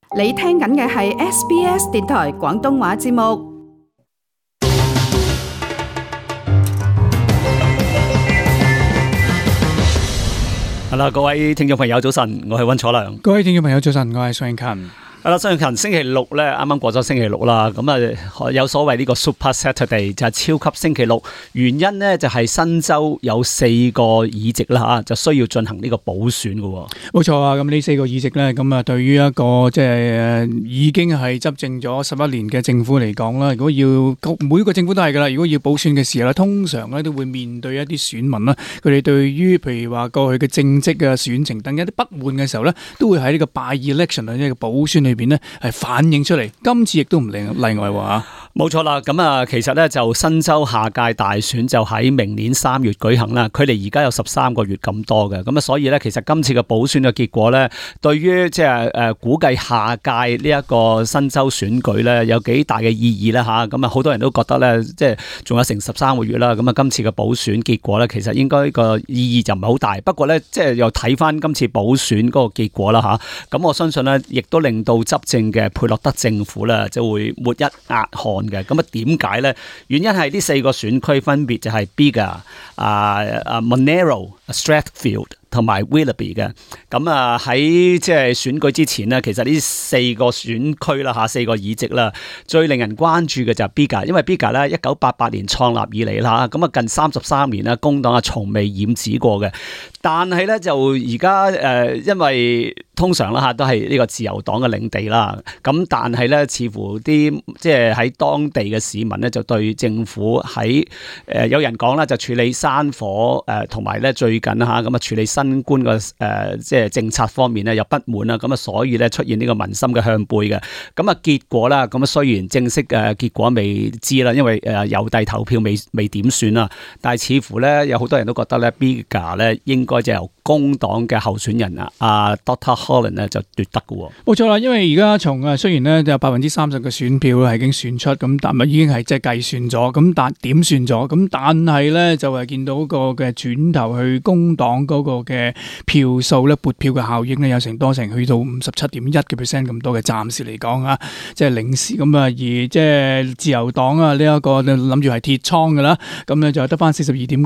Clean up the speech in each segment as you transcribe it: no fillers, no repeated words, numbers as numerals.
你聽緊嘅係 SBS 電台廣東話節目。 係啦，各位聽眾朋友早晨，我係溫楚良。 各位聽眾朋友早晨，我係尚勤。 係啦，尚勤星期六咧，啱啱過咗星期六啦，咁啊有所謂呢個 Super Saturday 就係超級星期六，原因咧就係新州有4個議席啦吓，就需要進行呢個補選嘅。 冇錯啊，咁呢4個議席咧，咁啊對於一個即係已經係執政咗11年嘅政府嚟講啦，如果要每個政府都係噶啦，如果要補選嘅時候咧，通常咧都會面對一啲選民啦，佢哋對於譬如話過去嘅政績啊、選情等一啲不滿嘅時候咧，都會喺呢個 by-election 啊呢個補選裏邊咧係反映出嚟。今次亦都唔例外喎。 冇錯啦，咁啊，其實咧就新州下屆大選就喺明年3月舉行啦，距離而家有13個月咁多嘅，咁啊，所以咧其實今次嘅補選嘅結果咧，對於即係估計下屆呢一個新州選舉咧有幾大嘅意義啦吓，咁啊好多人都覺得咧，即係仲有成13個月啦，咁啊今次嘅補選結果咧，其實應該個意義就唔係好大，不過咧即係又睇翻今次補選嗰個結果啦吓，咁我相信咧亦都令到執政嘅佩洛德政府咧就會抹一額汗。咁啊，點解咧？原因係呢4個選區分別就係 Bega、Monaro、Strathfield 同埋 Willoughby 嘅。咁啊喺即係選舉之前呢，其實呢4個選區啦嚇，4個議席啦，最令人關注嘅就係 Bega，因為 Bega 咧1988年創立以嚟啦，咁啊近33年啦，工黨啊從未染指過嘅。但係咧就而家因為通常啦嚇都係呢個自由黨嘅領地啦，咁但係咧似乎啲即係喺當地嘅市民咧就對政府喺有人講啦就處理山火同埋咧最近嚇咁啊處理新冠嘅即係政策方面咧有不滿啦，咁啊所以咧出現呢個民心嘅向背嘅，咁啊結果啦，咁啊雖然正式嘅結果未知啦，因為郵遞投票未點算啦，但係似乎咧有好多人都覺得咧 Bega 咧應該就由工黨嘅候選人啊 Dr. Holland 咧就奪得嘅。 冇錯啦，因為而家從雖然咧就有30%嘅選票係已經選出，咁但係已經係即係計算咗，咁但點算咗，咁但係咧就係見到個嘅轉頭去工黨嗰個嘅票數咧，撥票嘅效應咧有成去到 57.1% 咁多嘅，暫時嚟講啊，即係領先咁啊，而即係自由黨啊呢一個諗住係鐵倉嘅啦，咁咧就得翻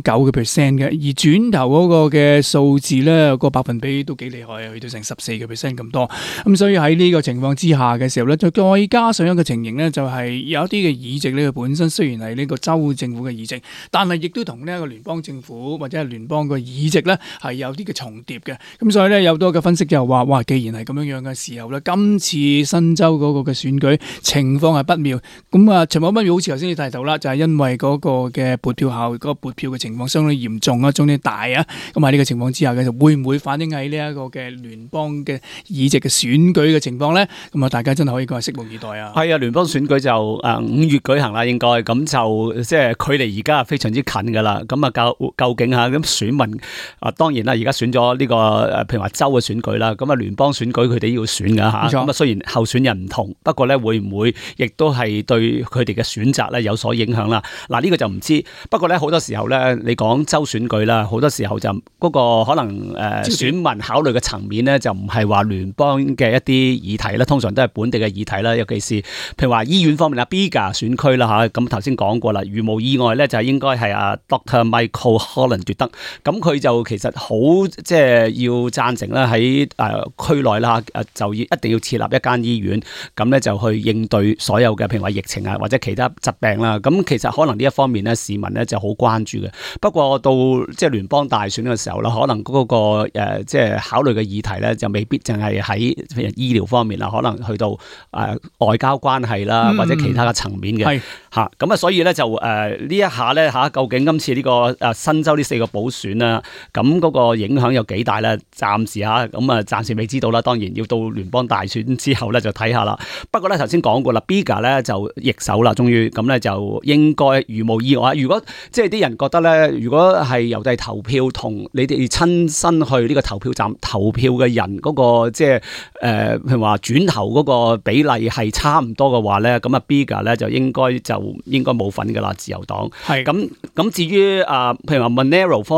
42.9% 嘅，而轉頭嗰個嘅數字咧個百分比都幾厲害啊，去到成14% 咁多，咁所以喺呢個情況之下嘅時候咧，就再加上一個情形咧，就係有一啲嘅議席咧，佢本身雖然係呢個州政府嘅議席，但係亦都同呢一個聯邦政府或者係聯邦嘅議席咧係有啲嘅重疊嘅，咁所以咧有多嘅分析就話，哇，既然係咁樣嘅時候咧，今次新州嗰個嘅選舉情況係不妙，咁啊情況不妙，好似頭先你提到啦，就係因為嗰個嘅撥票嘅情況相當嚴重啊，相當大啊，咁喺呢個情況之下嘅就會唔會反映喺呢一個嘅聯邦嘅議席嘅選舉嘅情況咧？咁啊，大家真係可以講係拭目以待啊！ 係啊，聯邦選舉就5月舉行啦，應該咁就即係距離而家非常之近噶啦。咁啊，究竟嚇咁選民當然啦，而家選咗呢個譬如話州嘅選舉啦，咁啊聯邦選舉佢哋要選噶嚇。咁啊，雖然候選人唔同，不過咧會唔會亦都係對佢哋嘅選擇咧有所影響啦？嗱，呢個就唔知。不過咧好多時候咧，你講州選舉啦，好多時候就嗰個可能選民考慮嘅層面咧，就唔係話聯邦嘅一啲議題啦，通常都係本地嘅議題啦，尤其是譬如話醫院方面啊 Bega 選區啦嚇，咁頭先講過啦，如無意外咧就應該係Dr. Michael Holland 奪得，咁佢就其實好即係要贊成啦喺區內啦就一定要設立一間醫院，咁咧就去應對所有嘅譬如話疫情啊或者其他疾病啦，咁其實可能呢一方面咧市民咧就好關注嘅，不過到即係聯邦大選嘅時候啦，可能嗰個即係考慮嘅議題咧就未必淨係喺譬如醫療方面啦，可能去到外交關係啦或者其他嘅層面嘅嚇，咁啊所以咧就呢一下咧嚇，究竟今次呢個新州呢4個補選啦，咁嗰個影響有幾大咧？暫時嚇咁啊，暫時未知道啦。當然要到聯邦大選之後咧就睇下啦。不過咧頭先講過啦 ，Bega 咧就易手啦，終於咁咧就應該如無意外。如果即係啲人覺得咧，如果係郵遞投票同你哋親身去呢個投票站投票嘅人嗰個即係譬如話轉投嗰個比例係差唔多嘅話咧，咁啊 Bega 咧就應該冇份㗎啦，自由黨。係咁至於譬如話 Monaro 方面啦嚇，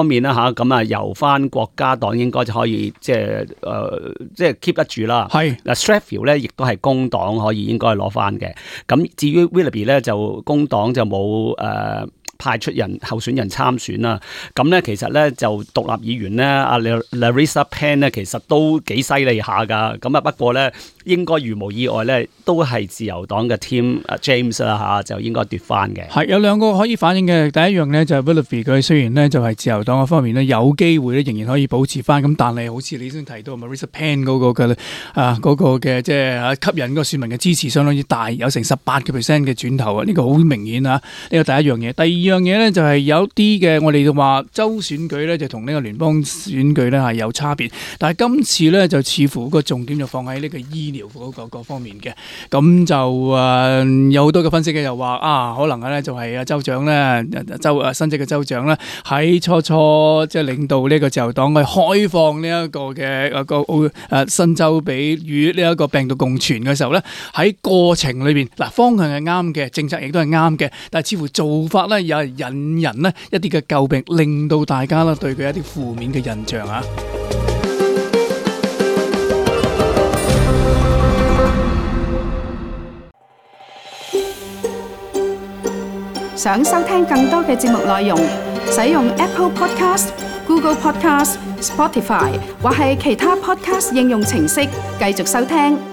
嚇，咁啊由翻國家黨應該就可以即係 keep 得住啦。 係嗱 Strathfield 咧，亦都係工黨可以應該攞翻嘅。咁至於 Willoughby 咧，就工黨就冇派出候選人參選啦。咁咧其實咧就獨立議員咧，阿 Larissa Pan 咧其實都幾犀利下㗎。咁啊不過咧應該如無意外咧，都係自由黨嘅 Tim James 啦嚇，就應該奪翻嘅。 係有兩個可以反映嘅，第一樣咧就係 Willoughby 佢雖然咧就係自由黨嗰方面咧有機會咧仍然可以保持翻，咁但係好似你先提到 Larissa Pan 嗰個嘅嗰個嘅即係吸引個選民嘅支持相當之大，有成18% 嘅轉頭啊！呢個好明顯啊！呢個第一樣嘢，第二樣嘢咧就係有啲嘅我哋話州選舉咧就同呢個聯邦選舉咧係有差別，但係今次咧就似乎個重點就放喺呢個醫療嗰個方面嘅，咁就有好多嘅分析嘅就話可能咧就係州長咧新職嘅州長咧喺初即係領導呢個自由黨去開放呢一個嘅新州俾與呢一個病毒共存嘅時候咧，喺過程裏邊方向係啱嘅，政策亦都係啱嘅，但係似乎做法咧有引人呢一啲嘅詬病，令到大家咧對佢一啲負面嘅印象啊。 想收聽更多嘅節目內容，使用 Apple Podcast、Google Podcast、Spotify 或係其他 Podcast 應用程式繼續收聽。